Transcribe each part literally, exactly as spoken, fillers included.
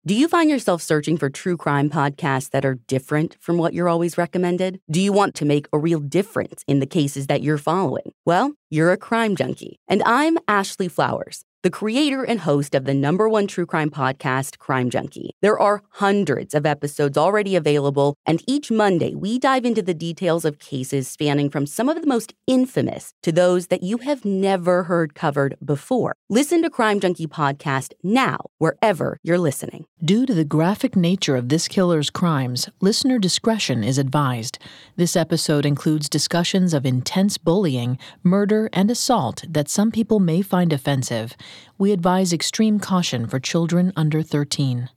Do you find yourself searching for true crime podcasts that are different from what you're always recommended? Do you want to make a real difference in the cases that you're following? Well, you're a crime junkie. And I'm Ashley Flowers, the creator and host of the number one true crime podcast, Crime Junkie. There are hundreds of episodes already available, and each Monday we dive into the details of cases spanning from some of the most infamous to those that you have never heard covered before. Listen to Crime Junkie Podcast now, wherever you're listening. Due to the graphic nature of this killer's crimes, listener discretion is advised. This episode includes discussions of intense bullying, murder, and assault that some people may find offensive. We advise extreme caution for children under thirteen.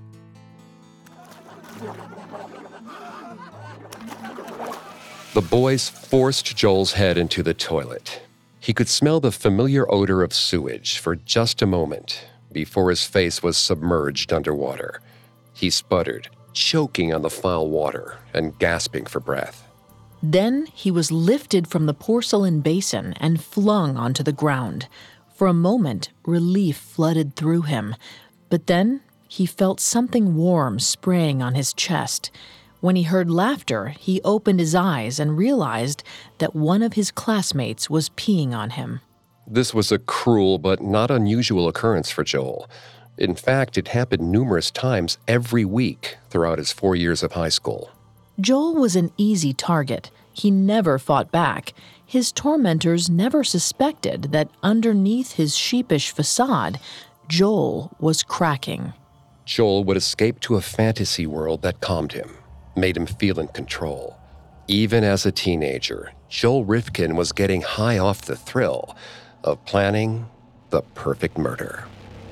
The boys forced Joel's head into the toilet. He could smell the familiar odor of sewage for just a moment before his face was submerged underwater. He sputtered, choking on the foul water and gasping for breath. Then he was lifted from the porcelain basin and flung onto the ground. For a moment, relief flooded through him, but then he felt something warm spraying on his chest. When he heard laughter, he opened his eyes and realized that one of his classmates was peeing on him. This was a cruel but not unusual occurrence for Joel. In fact, it happened numerous times every week throughout his four years of high school. Joel was an easy target. He never fought back. His tormentors never suspected that underneath his sheepish facade, Joel was cracking. Joel would escape to a fantasy world that calmed him, made him feel in control. Even as a teenager, Joel Rifkin was getting high off the thrill of planning the perfect murder.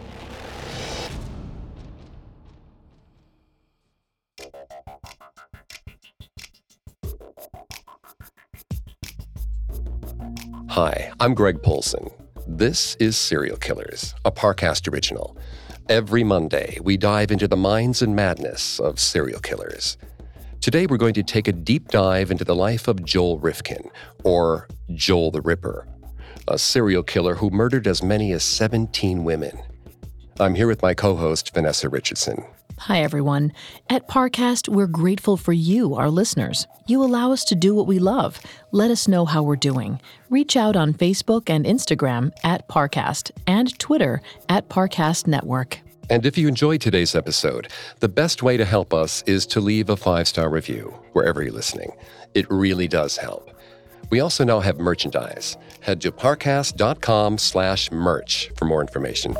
Hi, I'm Greg Polson. This is Serial Killers, a Parcast original. Every Monday, we dive into the minds and madness of serial killers. Today, we're going to take a deep dive into the life of Joel Rifkin, or Joel the Ripper, a serial killer who murdered as many as seventeen women. I'm here with my co-host, Vanessa Richardson. Hi, everyone. At Parcast, we're grateful for you, our listeners. You allow us to do what we love. Let us know how we're doing. Reach out on Facebook and Instagram at Parcast and Twitter at Parcast Network. And if you enjoyed today's episode, the best way to help us is to leave a five-star review wherever you're listening. It really does help. We also now have merchandise. Head to parcast.com slash merch for more information.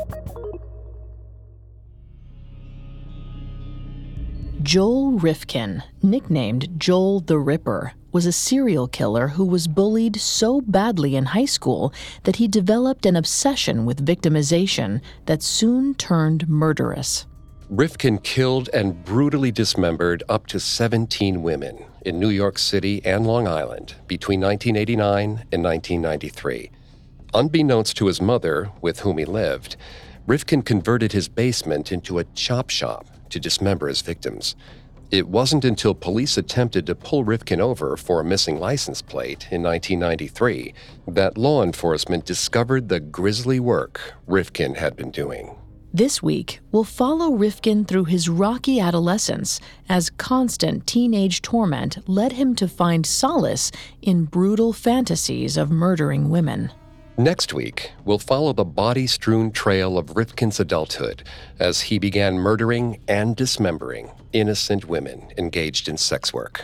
Joel Rifkin, nicknamed Joel the Ripper, was a serial killer who was bullied so badly in high school that he developed an obsession with victimization that soon turned murderous. Rifkin killed and brutally dismembered up to seventeen women in New York City and Long Island between nineteen eighty-nine and nineteen ninety-three. Unbeknownst to his mother, with whom he lived, Rifkin converted his basement into a chop shop to dismember his victims. It wasn't until police attempted to pull Rifkin over for a missing license plate in nineteen ninety-three that law enforcement discovered the grisly work Rifkin had been doing. This week, we'll follow Rifkin through his rocky adolescence as constant teenage torment led him to find solace in brutal fantasies of murdering women. Next week, we'll follow the body-strewn trail of Rifkin's adulthood as he began murdering and dismembering innocent women engaged in sex work.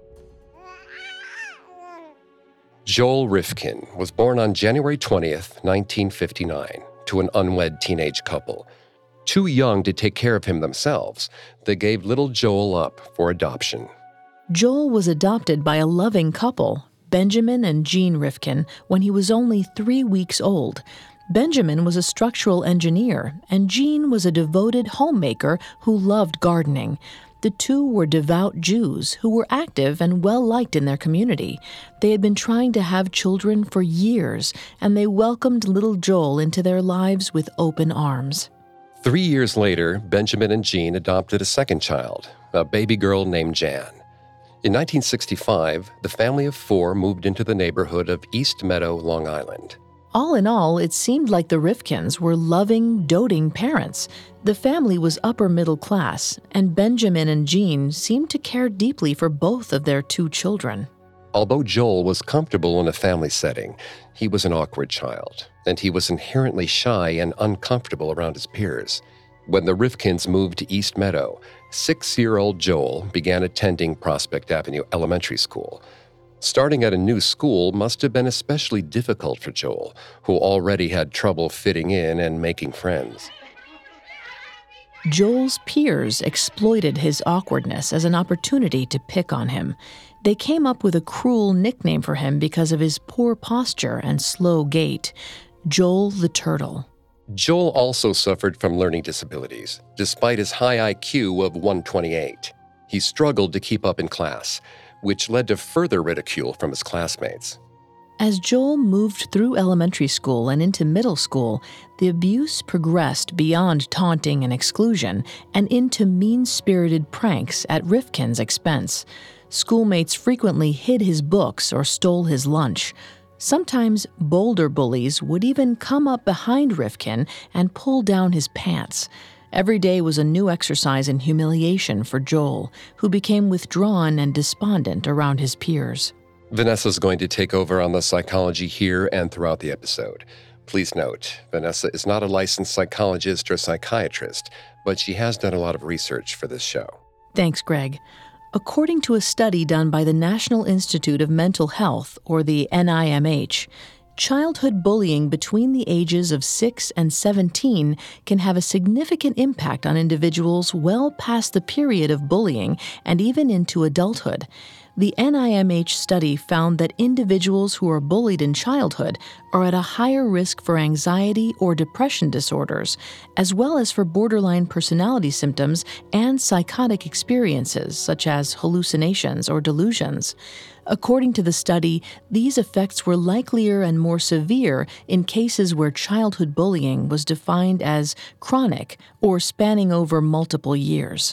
Joel Rifkin was born on January twentieth, nineteen fifty-nine, to an unwed teenage couple. Too young to take care of him themselves, they gave little Joel up for adoption. Joel was adopted by a loving couple, Benjamin and Jean Rifkin, when he was only three weeks old. Benjamin was a structural engineer, and Jean was a devoted homemaker who loved gardening. The two were devout Jews who were active and well-liked in their community. They had been trying to have children for years, and they welcomed little Joel into their lives with open arms. Three years later, Benjamin and Jean adopted a second child, a baby girl named Jan. In nineteen sixty-five, the family of four moved into the neighborhood of East Meadow, Long Island. All in all, it seemed like the Rifkins were loving, doting parents. The family was upper middle class, and Benjamin and Jean seemed to care deeply for both of their two children. Although Joel was comfortable in a family setting, he was an awkward child, and he was inherently shy and uncomfortable around his peers. When the Rifkins moved to East Meadow, six-year-old Joel began attending Prospect Avenue Elementary School. Starting at a new school must have been especially difficult for Joel, who already had trouble fitting in and making friends. Joel's peers exploited his awkwardness as an opportunity to pick on him. They came up with a cruel nickname for him because of his poor posture and slow gait, Joel the Turtle. Joel also suffered from learning disabilities, despite his high I Q of one twenty-eight. He struggled to keep up in class, which led to further ridicule from his classmates. As Joel moved through elementary school and into middle school, the abuse progressed beyond taunting and exclusion and into mean-spirited pranks at Rifkin's expense. Schoolmates frequently hid his books or stole his lunch. Sometimes bolder bullies would even come up behind Rifkin and pull down his pants. Every day was a new exercise in humiliation for Joel, who became withdrawn and despondent around his peers. Vanessa's going to take over on the psychology here and throughout the episode. Please note, Vanessa is not a licensed psychologist or psychiatrist, but she has done a lot of research for this show. Thanks, Greg. According to a study done by the National Institute of Mental Health, or the N I M H, childhood bullying between the ages of six and seventeen can have a significant impact on individuals well past the period of bullying and even into adulthood. The N I M H study found that individuals who are bullied in childhood are at a higher risk for anxiety or depression disorders, as well as for borderline personality symptoms and psychotic experiences, such as hallucinations or delusions. According to the study, these effects were likelier and more severe in cases where childhood bullying was defined as chronic or spanning over multiple years.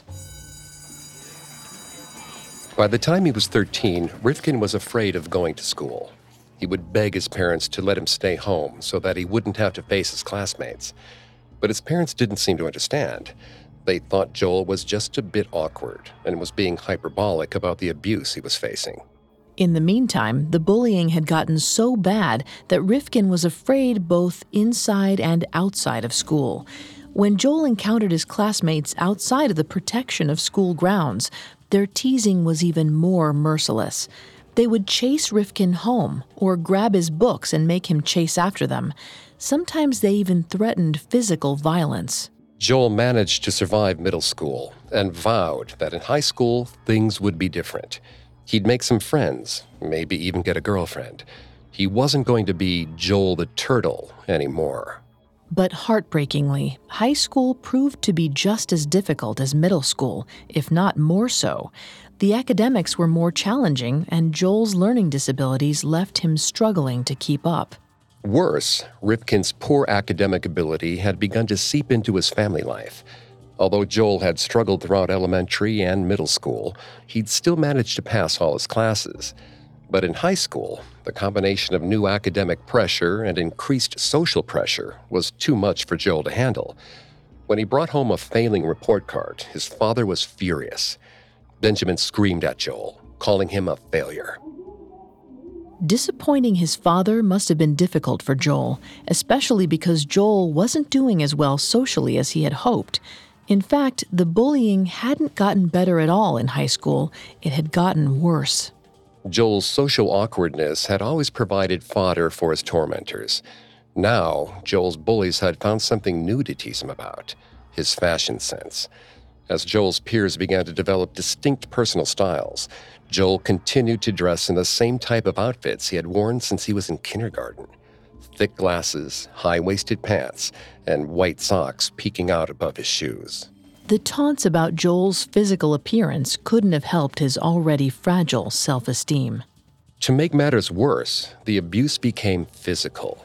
By the time he was thirteen, Rifkin was afraid of going to school. He would beg his parents to let him stay home so that he wouldn't have to face his classmates. But his parents didn't seem to understand. They thought Joel was just a bit awkward and was being hyperbolic about the abuse he was facing. In the meantime, the bullying had gotten so bad that Rifkin was afraid both inside and outside of school. When Joel encountered his classmates outside of the protection of school grounds, their teasing was even more merciless. They would chase Rifkin home or grab his books and make him chase after them. Sometimes they even threatened physical violence. Joel managed to survive middle school and vowed that in high school, things would be different. He'd make some friends, maybe even get a girlfriend. He wasn't going to be Joel the Turtle anymore. But heartbreakingly, high school proved to be just as difficult as middle school, if not more so. The academics were more challenging, and Joel's learning disabilities left him struggling to keep up. Worse, Rifkin's poor academic ability had begun to seep into his family life. Although Joel had struggled throughout elementary and middle school, he'd still managed to pass all his classes. But in high school, the combination of new academic pressure and increased social pressure was too much for Joel to handle. When he brought home a failing report card, his father was furious. Benjamin screamed at Joel, calling him a failure. Disappointing his father must have been difficult for Joel, especially because Joel wasn't doing as well socially as he had hoped. In fact, the bullying hadn't gotten better at all in high school. It had gotten worse. Joel's social awkwardness had always provided fodder for his tormentors. Now, Joel's bullies had found something new to tease him about, his fashion sense. As Joel's peers began to develop distinct personal styles, Joel continued to dress in the same type of outfits he had worn since he was in kindergarten. Thick glasses, high-waisted pants, and white socks peeking out above his shoes. The taunts about Joel's physical appearance couldn't have helped his already fragile self-esteem. To make matters worse, the abuse became physical.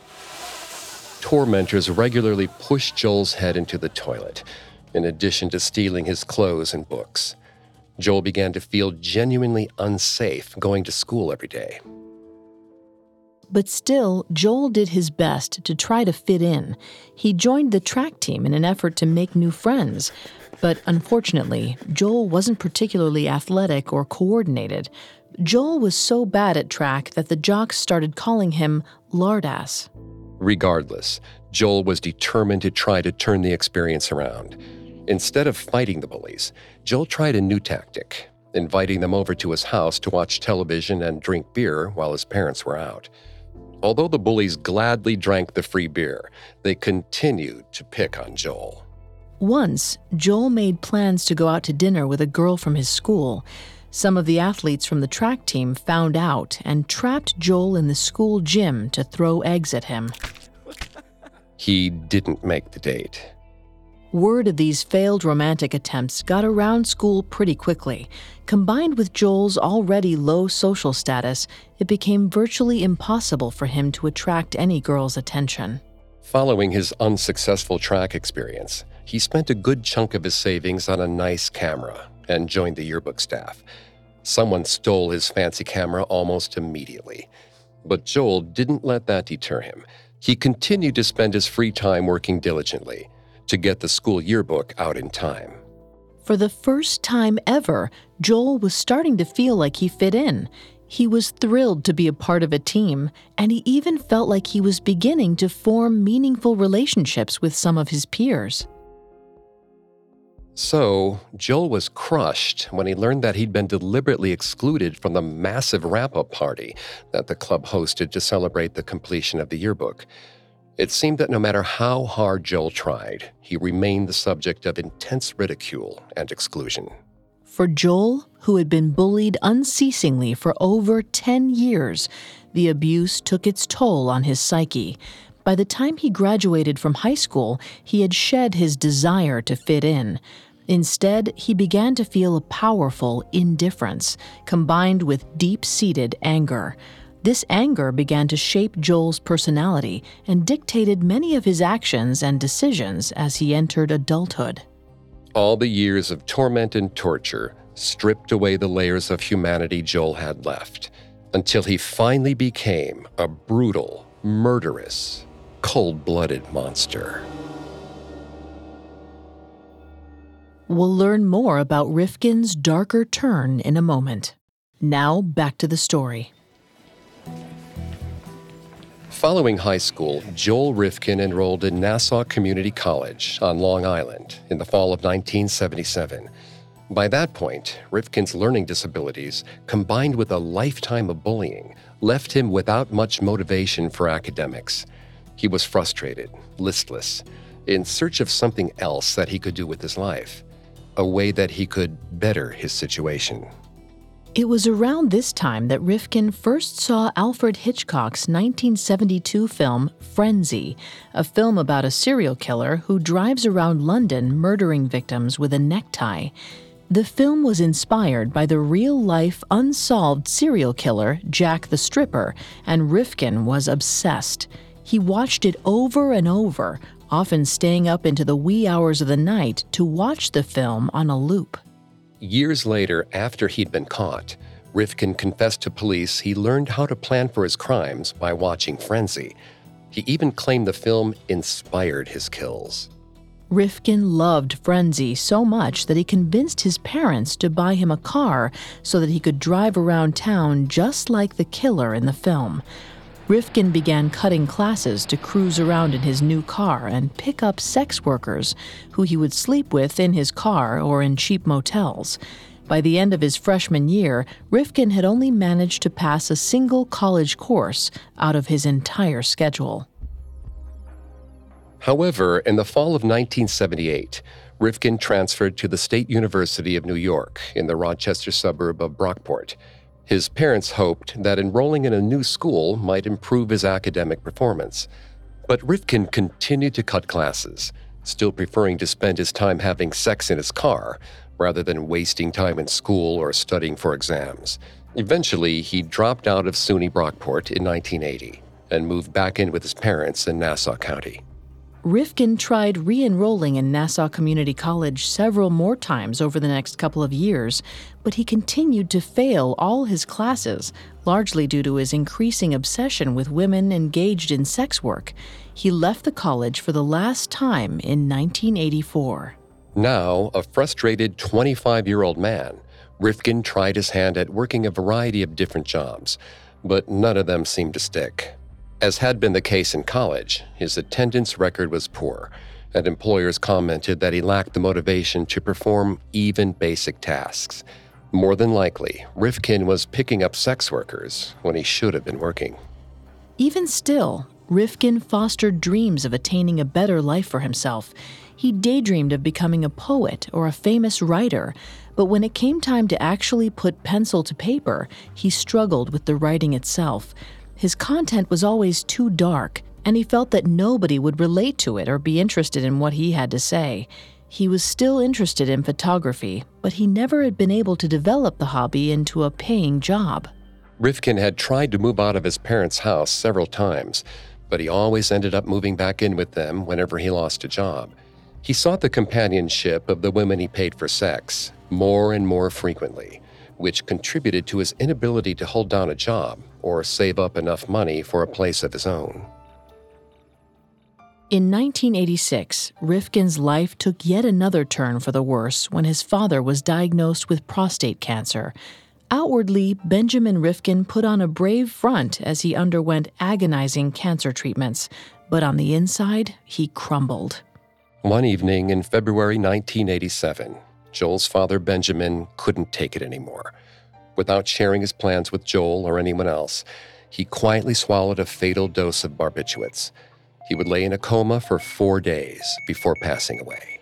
Tormentors regularly pushed Joel's head into the toilet, in addition to stealing his clothes and books. Joel began to feel genuinely unsafe going to school every day. But still, Joel did his best to try to fit in. He joined the track team in an effort to make new friends. But unfortunately, Joel wasn't particularly athletic or coordinated. Joel was so bad at track that the jocks started calling him Lardass. Regardless, Joel was determined to try to turn the experience around. Instead of fighting the bullies, Joel tried a new tactic, inviting them over to his house to watch television and drink beer while his parents were out. Although the bullies gladly drank the free beer, they continued to pick on Joel. Once, Joel made plans to go out to dinner with a girl from his school. Some of the athletes from the track team found out and trapped Joel in the school gym to throw eggs at him. He didn't make the date. Word of these failed romantic attempts got around school pretty quickly. Combined with Joel's already low social status, it became virtually impossible for him to attract any girl's attention. Following his unsuccessful track experience, he spent a good chunk of his savings on a nice camera and joined the yearbook staff. Someone stole his fancy camera almost immediately. But Joel didn't let that deter him. He continued to spend his free time working diligently to get the school yearbook out in time. For the first time ever, Joel was starting to feel like he fit in. He was thrilled to be a part of a team, and he even felt like he was beginning to form meaningful relationships with some of his peers. So, Joel was crushed when he learned that he'd been deliberately excluded from the massive wrap-up party that the club hosted to celebrate the completion of the yearbook. It seemed that no matter how hard Joel tried, he remained the subject of intense ridicule and exclusion. For Joel, who had been bullied unceasingly for over ten years, the abuse took its toll on his psyche. By the time he graduated from high school, he had shed his desire to fit in. Instead, he began to feel a powerful indifference, combined with deep-seated anger. This anger began to shape Joel's personality and dictated many of his actions and decisions as he entered adulthood. All the years of torment and torture stripped away the layers of humanity Joel had left, until he finally became a brutal, murderous, cold-blooded monster. We'll learn more about Rifkin's darker turn in a moment. Now, back to the story. Following high school, Joel Rifkin enrolled in Nassau Community College on Long Island in the fall of nineteen seventy-seven. By that point, Rifkin's learning disabilities, combined with a lifetime of bullying, left him without much motivation for academics. He was frustrated, listless, in search of something else that he could do with his life, a way that he could better his situation. It was around this time that Rifkin first saw Alfred Hitchcock's nineteen seventy-two film Frenzy, a film about a serial killer who drives around London murdering victims with a necktie. The film was inspired by the real-life unsolved serial killer Jack the Stripper, and Rifkin was obsessed. He watched it over and over, often staying up into the wee hours of the night to watch the film on a loop. Years later, after he'd been caught, Rifkin confessed to police he learned how to plan for his crimes by watching Frenzy. He even claimed the film inspired his kills. Rifkin loved Frenzy so much that he convinced his parents to buy him a car so that he could drive around town just like the killer in the film. Rifkin began cutting classes to cruise around in his new car and pick up sex workers who he would sleep with in his car or in cheap motels. By the end of his freshman year, Rifkin had only managed to pass a single college course out of his entire schedule. However, in the fall of nineteen seventy-eight, Rifkin transferred to the State University of New York in the Rochester suburb of Brockport. His parents hoped that enrolling in a new school might improve his academic performance. But Rifkin continued to cut classes, still preferring to spend his time having sex in his car rather than wasting time in school or studying for exams. Eventually, he dropped out of SUNY Brockport in nineteen eighty and moved back in with his parents in Nassau County. Rifkin tried re-enrolling in Nassau Community College several more times over the next couple of years, but he continued to fail all his classes, largely due to his increasing obsession with women engaged in sex work. He left the college for the last time in nineteen eighty-four. Now, a frustrated twenty-five-year-old man, Rifkin tried his hand at working a variety of different jobs, but none of them seemed to stick. As had been the case in college, his attendance record was poor, and employers commented that he lacked the motivation to perform even basic tasks. More than likely, Rifkin was picking up sex workers when he should have been working. Even still, Rifkin fostered dreams of attaining a better life for himself. He daydreamed of becoming a poet or a famous writer, but when it came time to actually put pencil to paper, he struggled with the writing itself. His content was always too dark, and he felt that nobody would relate to it or be interested in what he had to say. He was still interested in photography, but he never had been able to develop the hobby into a paying job. Rifkin had tried to move out of his parents' house several times, but he always ended up moving back in with them whenever he lost a job. He sought the companionship of the women he paid for sex more and more frequently, which contributed to his inability to hold down a job or save up enough money for a place of his own. In nineteen eighty-six, Rifkin's life took yet another turn for the worse when his father was diagnosed with prostate cancer. Outwardly, Benjamin Rifkin put on a brave front as he underwent agonizing cancer treatments, but on the inside, he crumbled. One evening in February nineteen eighty-seven, Joel's father, Benjamin, couldn't take it anymore. Without sharing his plans with Joel or anyone else, he quietly swallowed a fatal dose of barbiturates. He would lay in a coma for four days before passing away.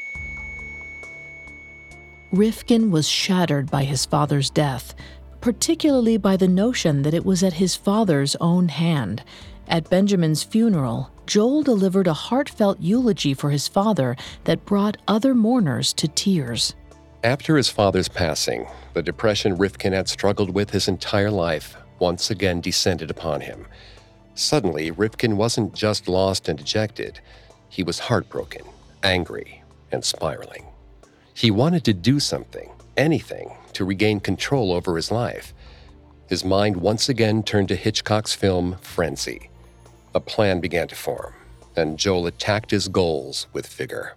Rifkin was shattered by his father's death, particularly by the notion that it was at his father's own hand. At Benjamin's funeral, Joel delivered a heartfelt eulogy for his father that brought other mourners to tears. After his father's passing, the depression Rifkin had struggled with his entire life once again descended upon him. Suddenly, Rifkin wasn't just lost and dejected. He was heartbroken, angry, and spiraling. He wanted to do something, anything, to regain control over his life. His mind once again turned to Hitchcock's film Frenzy. A plan began to form, and Joel attacked his goals with vigor.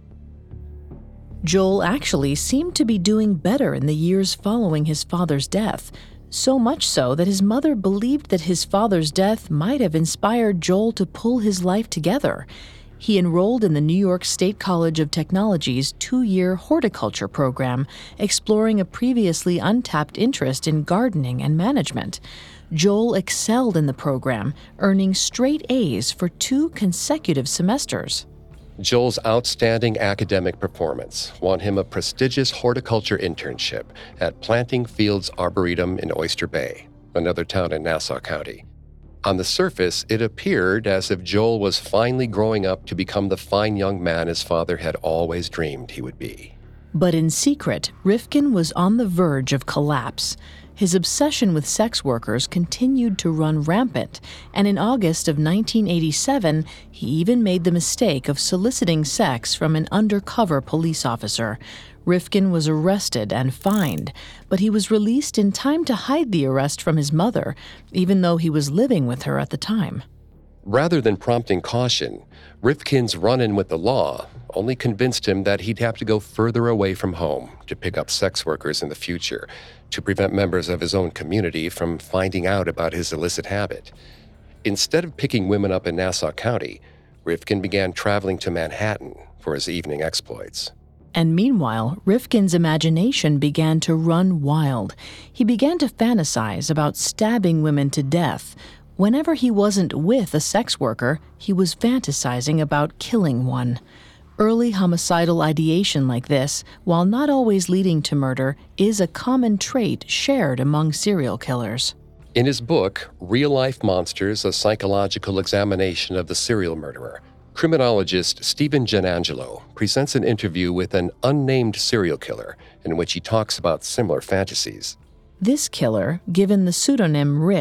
Joel actually seemed to be doing better in the years following his father's death, so much so that his mother believed that his father's death might have inspired Joel to pull his life together. He enrolled in the New York State College of Technology's two-year horticulture program, exploring a previously untapped interest in gardening and management. Joel excelled in the program, earning straight A's for two consecutive semesters. Joel's outstanding academic performance won him a prestigious horticulture internship at Planting Fields Arboretum in Oyster Bay, another town in Nassau County. On the surface, it appeared as if Joel was finally growing up to become the fine young man his father had always dreamed he would be. But in secret, Rifkin was on the verge of collapse. His obsession with sex workers continued to run rampant, and in August of nineteen eighty-seven, he even made the mistake of soliciting sex from an undercover police officer. Rifkin was arrested and fined, but he was released in time to hide the arrest from his mother, even though he was living with her at the time. Rather than prompting caution, Rifkin's run-in with the law only convinced him that he'd have to go further away from home to pick up sex workers in the future, to prevent members of his own community from finding out about his illicit habit. Instead of picking women up in Nassau County, Rifkin began traveling to Manhattan for his evening exploits. And meanwhile, Rifkin's imagination began to run wild. He began to fantasize about stabbing women to death. Whenever he wasn't with a sex worker, he was fantasizing about killing one. Early homicidal ideation like this, while not always leading to murder, is a common trait shared among serial killers. In his book, Real Life Monsters, A Psychological Examination of the Serial Murderer, criminologist Stephen Gianangelo presents an interview with an unnamed serial killer in which he talks about similar fantasies. This killer, given the pseudonym Rick,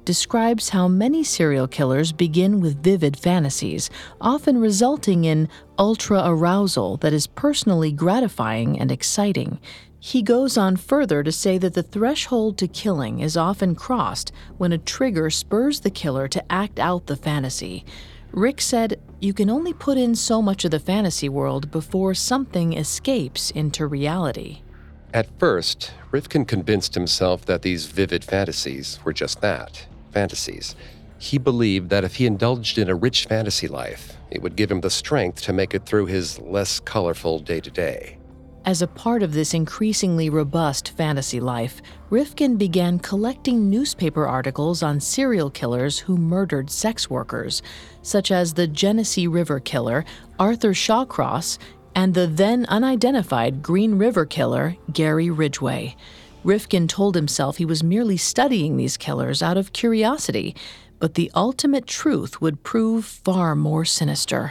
describes how many serial killers begin with vivid fantasies, often resulting in ultra-arousal that is personally gratifying and exciting. He goes on further to say that the threshold to killing is often crossed when a trigger spurs the killer to act out the fantasy. Rick said, "You can only put in so much of the fantasy world before something escapes into reality." At first, Rifkin convinced himself that these vivid fantasies were just that, fantasies. He believed that if he indulged in a rich fantasy life, it would give him the strength to make it through his less colorful day-to-day. As a part of this increasingly robust fantasy life, Rifkin began collecting newspaper articles on serial killers who murdered sex workers, such as the Genesee River Killer, Arthur Shawcross, and the then unidentified Green River Killer, Gary Ridgway. Rifkin told himself he was merely studying these killers out of curiosity, but the ultimate truth would prove far more sinister.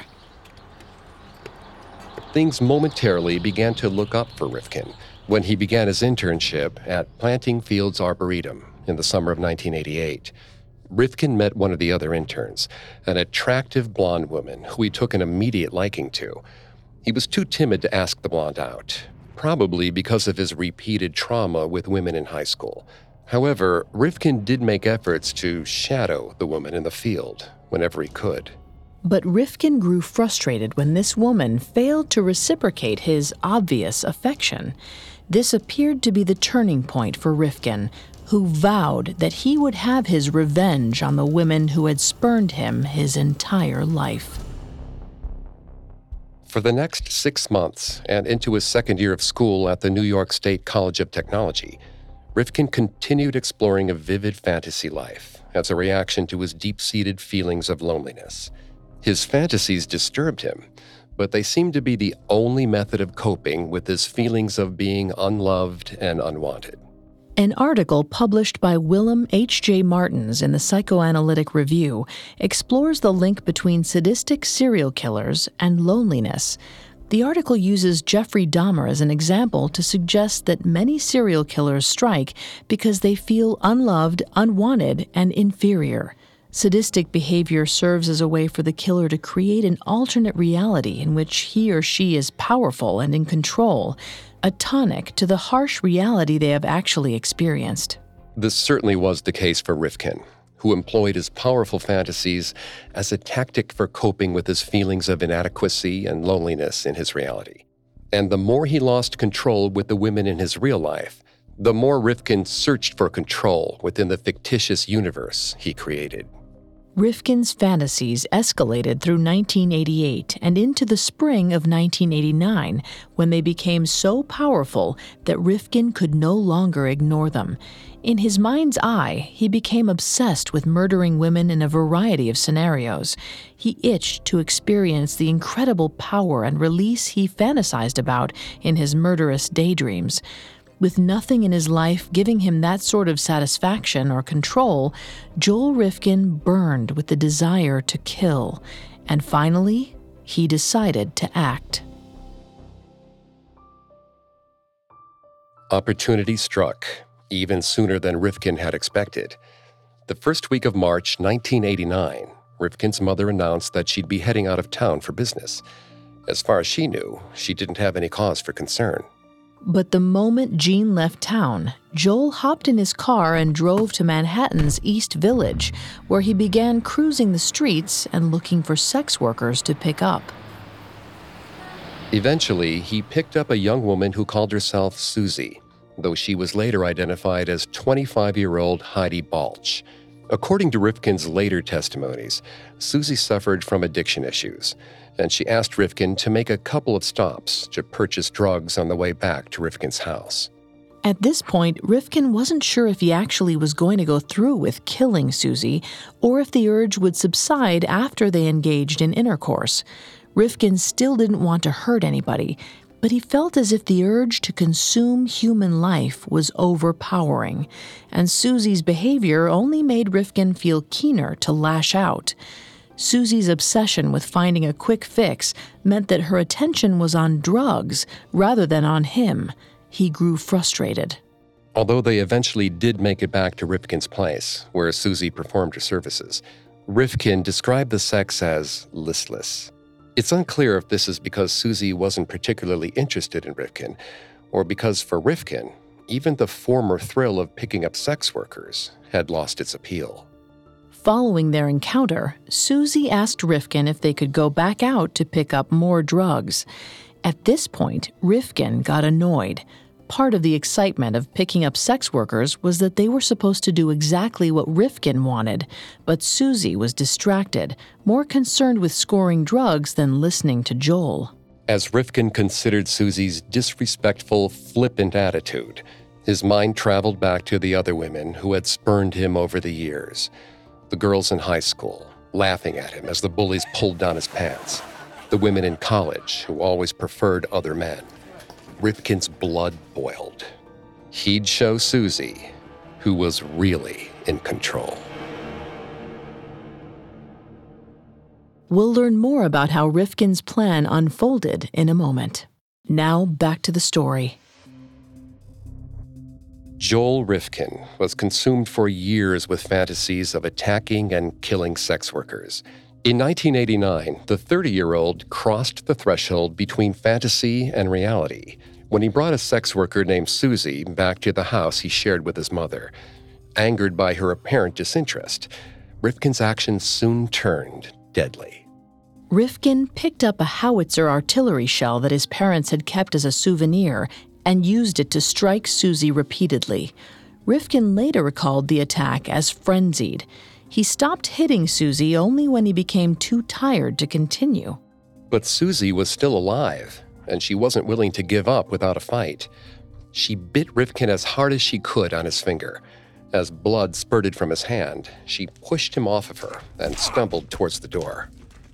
Things momentarily began to look up for Rifkin when he began his internship at Planting Fields Arboretum in the summer of nineteen eighty-eight. Rifkin met one of the other interns, an attractive blonde woman who he took an immediate liking to. He was too timid to ask the blonde out, probably because of his repeated trauma with women in high school. However, Rifkin did make efforts to shadow the woman in the field whenever he could. But Rifkin grew frustrated when this woman failed to reciprocate his obvious affection. This appeared to be the turning point for Rifkin, who vowed that he would have his revenge on the women who had spurned him his entire life. For the next six months and into his second year of school at the New York State College of Technology, Rifkin continued exploring a vivid fantasy life as a reaction to his deep-seated feelings of loneliness. His fantasies disturbed him, but they seemed to be the only method of coping with his feelings of being unloved and unwanted. An article published by Willem H J Martins in the Psychoanalytic Review explores the link between sadistic serial killers and loneliness. The article uses Jeffrey Dahmer as an example to suggest that many serial killers strike because they feel unloved, unwanted, and inferior. Sadistic behavior serves as a way for the killer to create an alternate reality in which he or she is powerful and in control, a tonic to the harsh reality they have actually experienced. This certainly was the case for Rifkin, who employed his powerful fantasies as a tactic for coping with his feelings of inadequacy and loneliness in his reality. And the more he lost control with the women in his real life, the more Rifkin searched for control within the fictitious universe he created. Rifkin's fantasies escalated through nineteen eighty-eight and into the spring of nineteen eighty-nine, when they became so powerful that Rifkin could no longer ignore them. In his mind's eye, he became obsessed with murdering women in a variety of scenarios. He itched to experience the incredible power and release he fantasized about in his murderous daydreams. With nothing in his life giving him that sort of satisfaction or control, Joel Rifkin burned with the desire to kill, and finally, he decided to act. Opportunity struck, even sooner than Rifkin had expected. The first week of March nineteen eighty-nine, Rifkin's mother announced that she'd be heading out of town for business. As far as she knew, she didn't have any cause for concern. But the moment Jean left town, Joel hopped in his car and drove to Manhattan's East Village, where he began cruising the streets and looking for sex workers to pick up. Eventually, he picked up a young woman who called herself Susie, though she was later identified as twenty-five-year-old Heidi Balch. According to Rifkin's later testimonies, Susie suffered from addiction issues, and she asked Rifkin to make a couple of stops to purchase drugs on the way back to Rifkin's house. At this point, Rifkin wasn't sure if he actually was going to go through with killing Susie, or if the urge would subside after they engaged in intercourse. Rifkin still didn't want to hurt anybody, but he felt as if the urge to consume human life was overpowering, and Susie's behavior only made Rifkin feel keener to lash out. Susie's obsession with finding a quick fix meant that her attention was on drugs rather than on him. He grew frustrated. Although they eventually did make it back to Rifkin's place, where Susie performed her services, Rifkin described the sex as listless. It's unclear if this is because Susie wasn't particularly interested in Rifkin, or because for Rifkin, even the former thrill of picking up sex workers had lost its appeal. Following their encounter, Susie asked Rifkin if they could go back out to pick up more drugs. At this point, Rifkin got annoyed. Part of the excitement of picking up sex workers was that they were supposed to do exactly what Rifkin wanted, but Susie was distracted, more concerned with scoring drugs than listening to Joel. As Rifkin considered Susie's disrespectful, flippant attitude, his mind traveled back to the other women who had spurned him over the years. The girls in high school, laughing at him as the bullies pulled down his pants. The women in college who always preferred other men. Rifkin's blood boiled. He'd show Susie who was really in control. We'll learn more about how Rifkin's plan unfolded in a moment. Now, back to the story. Joel Rifkin was consumed for years with fantasies of attacking and killing sex workers. In nineteen eighty-nine, the thirty-year-old crossed the threshold between fantasy and reality when he brought a sex worker named Susie back to the house he shared with his mother. Angered by her apparent disinterest, Rifkin's actions soon turned deadly. Rifkin picked up a howitzer artillery shell that his parents had kept as a souvenir and used it to strike Susie repeatedly. Rifkin later recalled the attack as frenzied. He stopped hitting Susie only when he became too tired to continue. But Susie was still alive, and she wasn't willing to give up without a fight. She bit Rifkin as hard as she could on his finger. As blood spurted from his hand, she pushed him off of her and stumbled towards the door.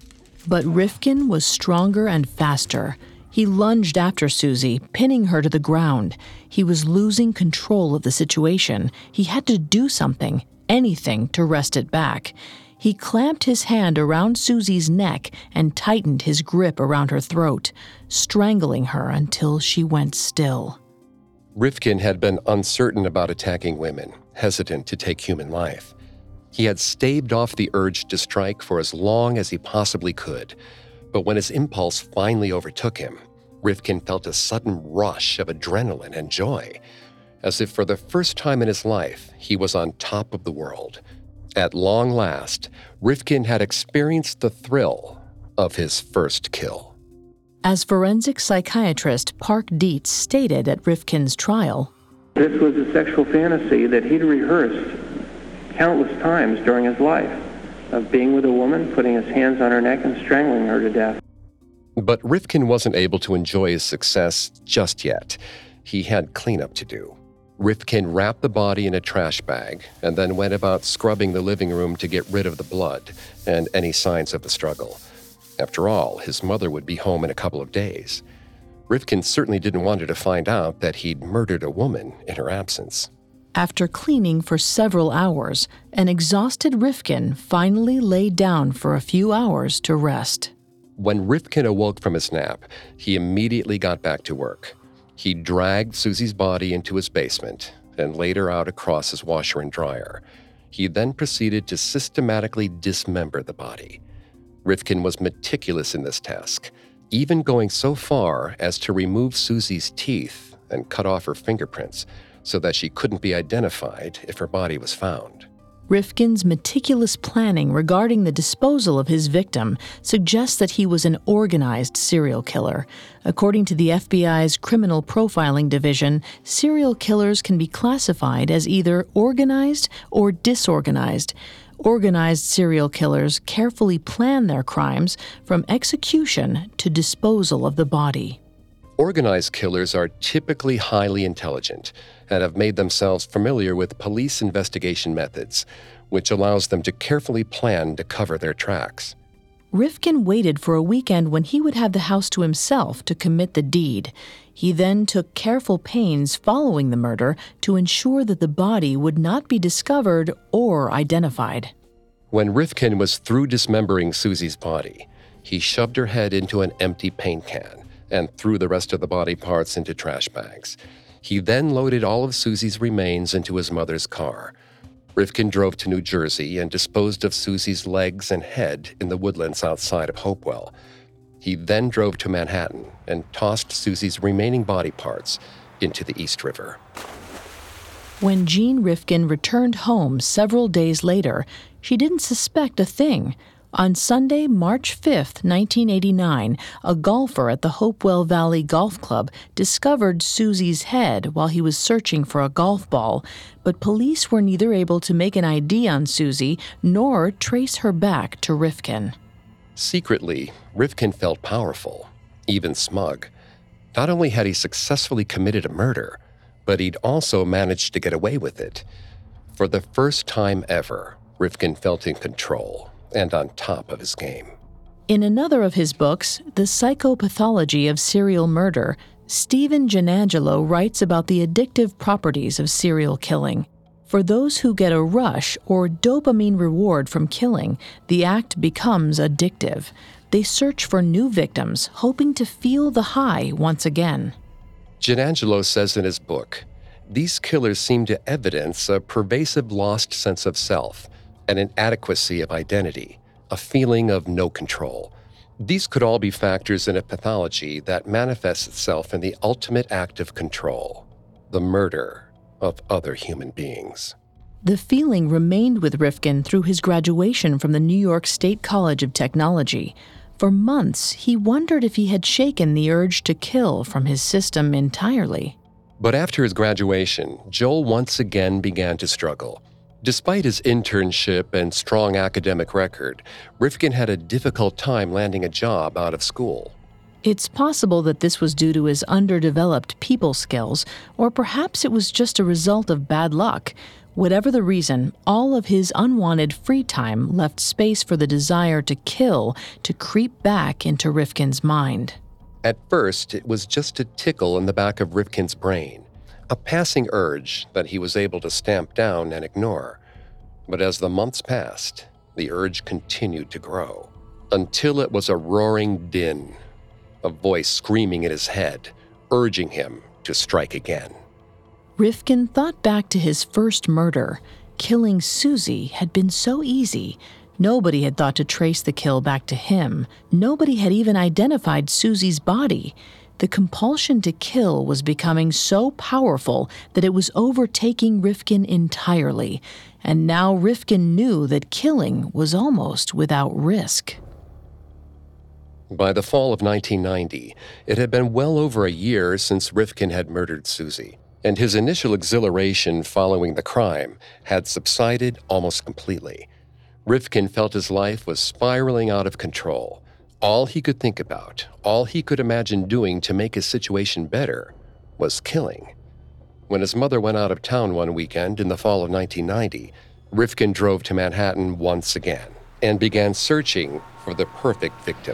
But Rifkin was stronger and faster. He lunged after Susie, pinning her to the ground. He was losing control of the situation. He had to do something, anything to wrest it back. He clamped his hand around Susie's neck and tightened his grip around her throat, strangling her until she went still. Rifkin had been uncertain about attacking women, hesitant to take human life. He had staved off the urge to strike for as long as he possibly could, but when his impulse finally overtook him, Rifkin felt a sudden rush of adrenaline and joy, as if for the first time in his life he was on top of the world. At long last, Rifkin had experienced the thrill of his first kill. As forensic psychiatrist Park Dietz stated at Rifkin's trial, "This was a sexual fantasy that he'd rehearsed countless times during his life, of being with a woman, putting his hands on her neck and strangling her to death." But Rifkin wasn't able to enjoy his success just yet. He had cleanup to do. Rifkin wrapped the body in a trash bag and then went about scrubbing the living room to get rid of the blood and any signs of the struggle. After all, his mother would be home in a couple of days. Rifkin certainly didn't want her to find out that he'd murdered a woman in her absence. After cleaning for several hours, an exhausted Rifkin finally lay down for a few hours to rest. When Rifkin awoke from his nap, he immediately got back to work. He dragged Susie's body into his basement and laid her out across his washer and dryer. He then proceeded to systematically dismember the body. Rifkin was meticulous in this task, even going so far as to remove Susie's teeth and cut off her fingerprints so that she couldn't be identified if her body was found. Rifkin's meticulous planning regarding the disposal of his victim suggests that he was an organized serial killer. According to the F B I's Criminal Profiling Division, serial killers can be classified as either organized or disorganized. Organized serial killers carefully plan their crimes from execution to disposal of the body. Organized killers are typically highly intelligent and have made themselves familiar with police investigation methods, which allows them to carefully plan to cover their tracks. Rifkin waited for a weekend when he would have the house to himself to commit the deed. He then took careful pains following the murder to ensure that the body would not be discovered or identified. When Rifkin was through dismembering Susie's body, he shoved her head into an empty paint can and threw the rest of the body parts into trash bags. He then loaded all of Susie's remains into his mother's car. Rifkin drove to New Jersey and disposed of Susie's legs and head in the woodlands outside of Hopewell. He then drove to Manhattan and tossed Susie's remaining body parts into the East River. When Jean Rifkin returned home several days later, she didn't suspect a thing. On Sunday, March fifth, nineteen eighty-nine, a golfer at the Hopewell Valley Golf Club discovered Susie's head while he was searching for a golf ball, but police were neither able to make an I D on Susie nor trace her back to Rifkin. Secretly, Rifkin felt powerful, even smug. Not only had he successfully committed a murder, but he'd also managed to get away with it. For the first time ever, Rifkin felt in control and on top of his game. In another of his books, The Psychopathology of Serial Murder, Stephen Giannangelo writes about the addictive properties of serial killing. For those who get a rush or dopamine reward from killing, the act becomes addictive. They search for new victims, hoping to feel the high once again. Giannangelo says in his book, these killers seem to evidence a pervasive lost sense of self, an inadequacy of identity, a feeling of no control. These could all be factors in a pathology that manifests itself in the ultimate act of control, the murder of other human beings. The feeling remained with Rifkin through his graduation from the New York State College of Technology. For months, he wondered if he had shaken the urge to kill from his system entirely. But after his graduation, Joel once again began to struggle. Despite his internship and strong academic record, Rifkin had a difficult time landing a job out of school. It's possible that this was due to his underdeveloped people skills, or perhaps it was just a result of bad luck. Whatever the reason, all of his unwanted free time left space for the desire to kill to creep back into Rifkin's mind. At first, it was just a tickle in the back of Rifkin's brain, a passing urge that he was able to stamp down and ignore. But as the months passed, the urge continued to grow, until it was a roaring din, a voice screaming in his head, urging him to strike again. Rifkin thought back to his first murder. Killing Susie had been so easy. Nobody had thought to trace the kill back to him. Nobody had even identified Susie's body. The compulsion to kill was becoming so powerful that it was overtaking Rifkin entirely. And now Rifkin knew that killing was almost without risk. By the fall of nineteen ninety, it had been well over a year since Rifkin had murdered Susie, and his initial exhilaration following the crime had subsided almost completely. Rifkin felt his life was spiraling out of control. All he could think about, all he could imagine doing to make his situation better, was killing. When his mother went out of town one weekend in the fall of nineteen ninety, Rifkin drove to Manhattan once again and began searching for the perfect victim.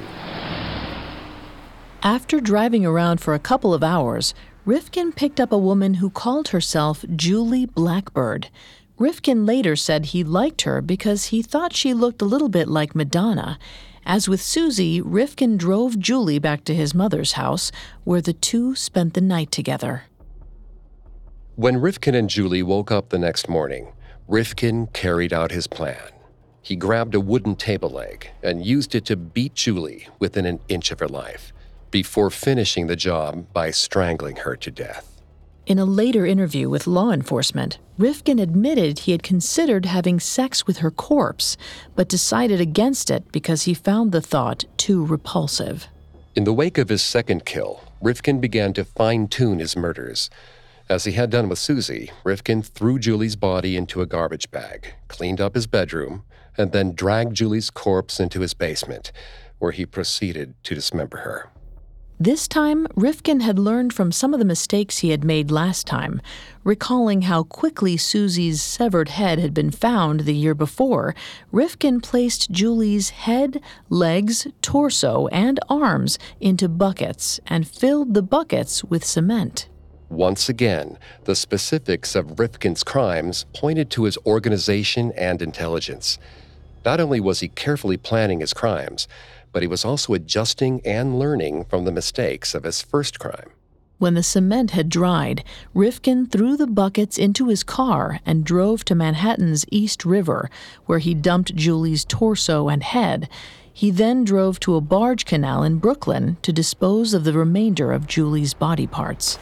After driving around for a couple of hours, Rifkin picked up a woman who called herself Julie Blackbird. Rifkin later said he liked her because he thought she looked a little bit like Madonna. As with Susie, Rifkin drove Julie back to his mother's house, where the two spent the night together. When Rifkin and Julie woke up the next morning, Rifkin carried out his plan. He grabbed a wooden table leg and used it to beat Julie within an inch of her life, before finishing the job by strangling her to death. In a later interview with law enforcement, Rifkin admitted he had considered having sex with her corpse, but decided against it because he found the thought too repulsive. In the wake of his second kill, Rifkin began to fine-tune his murders. As he had done with Susie, Rifkin threw Julie's body into a garbage bag, cleaned up his bedroom, and then dragged Julie's corpse into his basement, where he proceeded to dismember her. This time, Rifkin had learned from some of the mistakes he had made last time. Recalling how quickly Susie's severed head had been found the year before, Rifkin placed Julie's head, legs, torso, and arms into buckets and filled the buckets with cement. Once again, the specifics of Rifkin's crimes pointed to his organization and intelligence. Not only was he carefully planning his crimes, but he was also adjusting and learning from the mistakes of his first crime. When the cement had dried, Rifkin threw the buckets into his car and drove to Manhattan's East River, where he dumped Julie's torso and head. He then drove to a barge canal in Brooklyn to dispose of the remainder of Julie's body parts.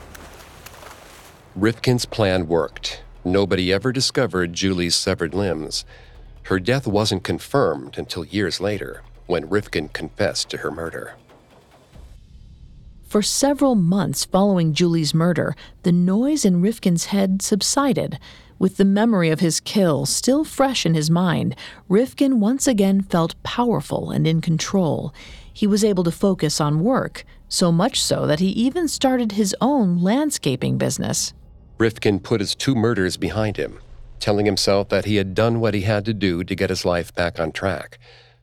Rifkin's plan worked. Nobody ever discovered Julie's severed limbs. Her death wasn't confirmed until years later, when Rifkin confessed to her murder. For several months following Julie's murder, the noise in Rifkin's head subsided. With the memory of his kill still fresh in his mind, Rifkin once again felt powerful and in control. He was able to focus on work, so much so that he even started his own landscaping business. Rifkin put his two murders behind him, telling himself that he had done what he had to do to get his life back on track.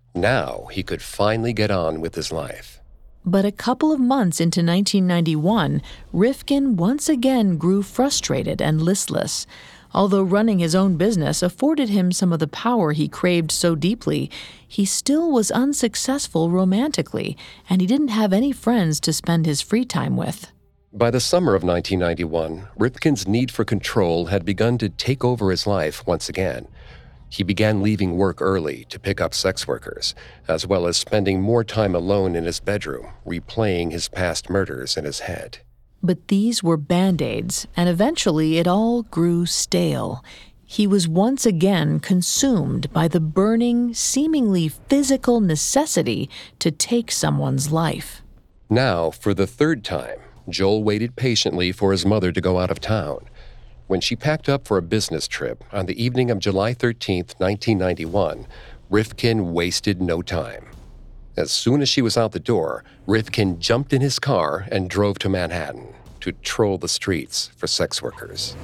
Now he could finally get on with his life. But a couple of months into nineteen ninety-one, Rifkin once again grew frustrated and listless. Although running his own business afforded him some of the power he craved so deeply, he still was unsuccessful romantically, and he didn't have any friends to spend his free time with. By the summer of nineteen ninety-one, Rifkin's need for control had begun to take over his life once again. He began leaving work early to pick up sex workers, as well as spending more time alone in his bedroom, replaying his past murders in his head. But these were Band-Aids, and eventually it all grew stale. He was once again consumed by the burning, seemingly physical necessity to take someone's life. Now, for the third time, Joel waited patiently for his mother to go out of town. When she packed up for a business trip on the evening of July thirteenth, nineteen ninety-one, Rifkin wasted no time. As soon as she was out the door, Rifkin jumped in his car and drove to Manhattan to troll the streets for sex workers.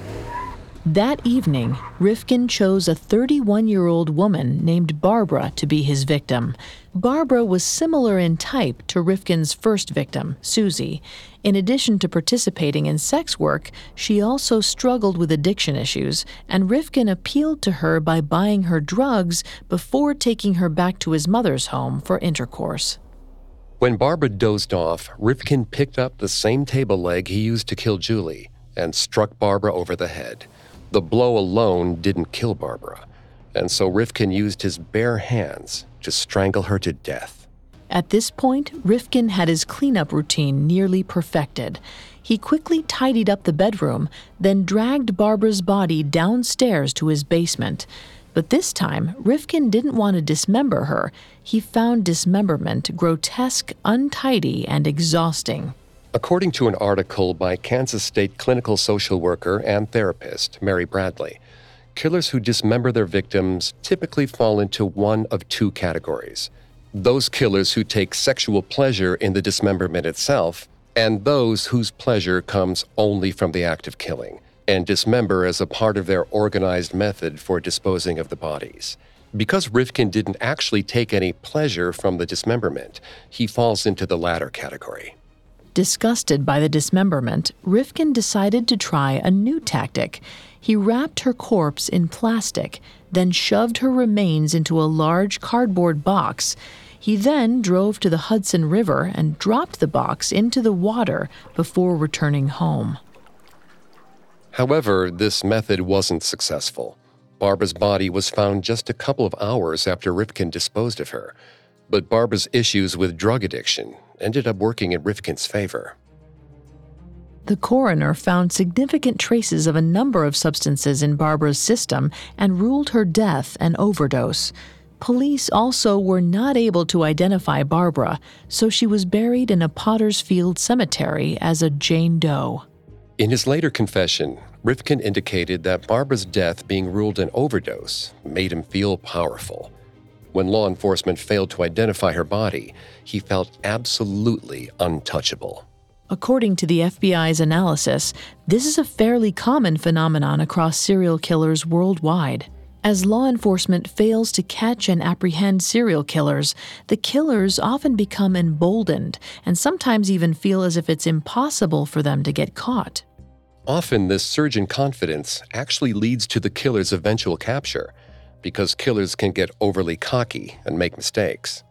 That evening, Rifkin chose a thirty-one-year-old woman named Barbara to be his victim. Barbara was similar in type to Rifkin's first victim, Susie. In addition to participating in sex work, she also struggled with addiction issues, and Rifkin appealed to her by buying her drugs before taking her back to his mother's home for intercourse. When Barbara dozed off, Rifkin picked up the same table leg he used to kill Julie and struck Barbara over the head. The blow alone didn't kill Barbara, and so Rifkin used his bare hands to strangle her to death. At this point, Rifkin had his cleanup routine nearly perfected. He quickly tidied up the bedroom, then dragged Barbara's body downstairs to his basement. But this time, Rifkin didn't want to dismember her. He found dismemberment grotesque, untidy, and exhausting. According to an article by Kansas State clinical social worker and therapist Mary Bradley, killers who dismember their victims typically fall into one of two categories: those killers who take sexual pleasure in the dismemberment itself, and those whose pleasure comes only from the act of killing, and dismember as a part of their organized method for disposing of the bodies. Because Rifkin didn't actually take any pleasure from the dismemberment, he falls into the latter category. Disgusted by the dismemberment, Rifkin decided to try a new tactic. He wrapped her corpse in plastic, then shoved her remains into a large cardboard box. He then drove to the Hudson River and dropped the box into the water before returning home. However, this method wasn't successful. Barbara's body was found just a couple of hours after Rifkin disposed of her, but Barbara's issues with drug addiction ended up working in Rifkin's favor. The coroner found significant traces of a number of substances in Barbara's system and ruled her death an overdose. Police also were not able to identify Barbara, so she was buried in a Potter's Field cemetery as a Jane Doe. In his later confession, Rifkin indicated that Barbara's death being ruled an overdose made him feel powerful. When law enforcement failed to identify her body, he felt absolutely untouchable. According to the F B I's analysis, this is a fairly common phenomenon across serial killers worldwide. As law enforcement fails to catch and apprehend serial killers, the killers often become emboldened and sometimes even feel as if it's impossible for them to get caught. Often, this surge in confidence actually leads to the killer's eventual capture, because killers can get overly cocky and make mistakes.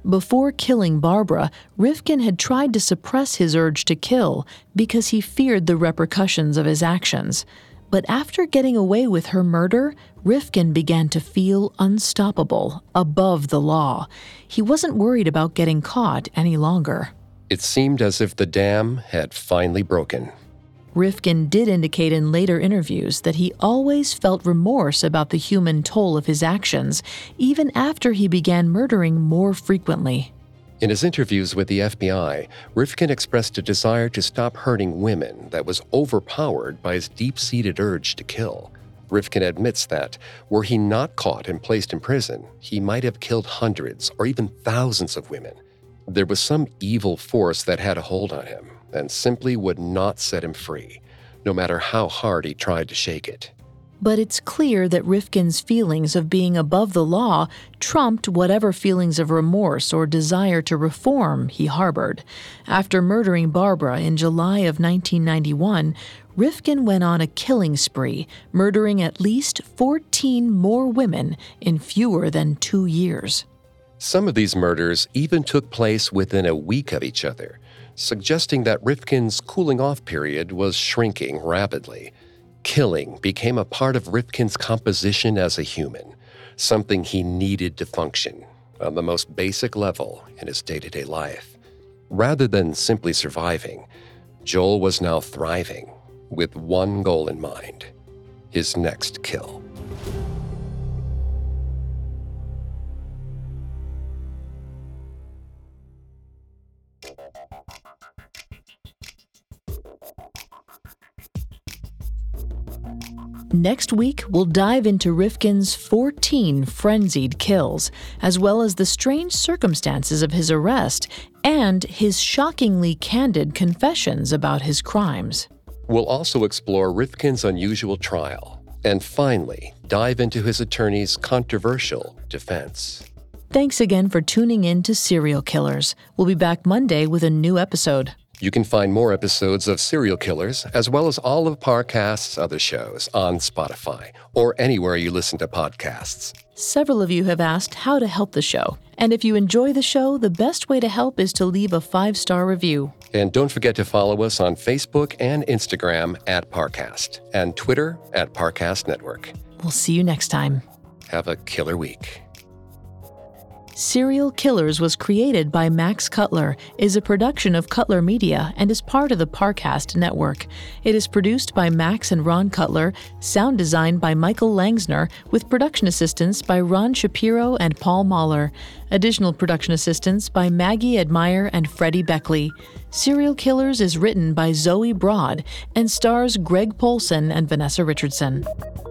Before killing Barbara, Rifkin had tried to suppress his urge to kill because he feared the repercussions of his actions. But after getting away with her murder, Rifkin began to feel unstoppable, above the law. He wasn't worried about getting caught any longer. It seemed as if the dam had finally broken. Rifkin did indicate in later interviews that he always felt remorse about the human toll of his actions, even after he began murdering more frequently. In his interviews with the F B I, Rifkin expressed a desire to stop hurting women that was overpowered by his deep-seated urge to kill. Rifkin admits that, were he not caught and placed in prison, he might have killed hundreds or even thousands of women. There was some evil force that had a hold on him and simply would not set him free, no matter how hard he tried to shake it. But it's clear that Rifkin's feelings of being above the law trumped whatever feelings of remorse or desire to reform he harbored. After murdering Barbara in July of nineteen ninety-one, Rifkin went on a killing spree, murdering at least fourteen more women in fewer than two years. Some of these murders even took place within a week of each other, suggesting that Rifkin's cooling-off period was shrinking rapidly. Killing became a part of Rifkin's composition as a human, something he needed to function on the most basic level in his day-to-day life. Rather than simply surviving, Joel was now thriving, with one goal in mind: his next kill. Next week, we'll dive into Rifkin's fourteen frenzied kills, as well as the strange circumstances of his arrest and his shockingly candid confessions about his crimes. We'll also explore Rifkin's unusual trial, and finally, dive into his attorney's controversial defense. Thanks again for tuning in to Serial Killers. We'll be back Monday with a new episode. You can find more episodes of Serial Killers, as well as all of Parcast's other shows, on Spotify or anywhere you listen to podcasts. Several of you have asked how to help the show. And if you enjoy the show, the best way to help is to leave a five-star review. And don't forget to follow us on Facebook and Instagram at Parcast, and Twitter at Parcast Network. We'll see you next time. Have a killer week. Serial Killers was created by Max Cutler, is a production of Cutler Media, and is part of the Parcast network. It is produced by Max and Ron Cutler, sound designed by Michael Langsner, with production assistance by Ron Shapiro and Paul Mahler. Additional production assistance by Maggie Admire and Freddie Beckley. Serial Killers is written by Zoe Broad and stars Greg Polson and Vanessa Richardson.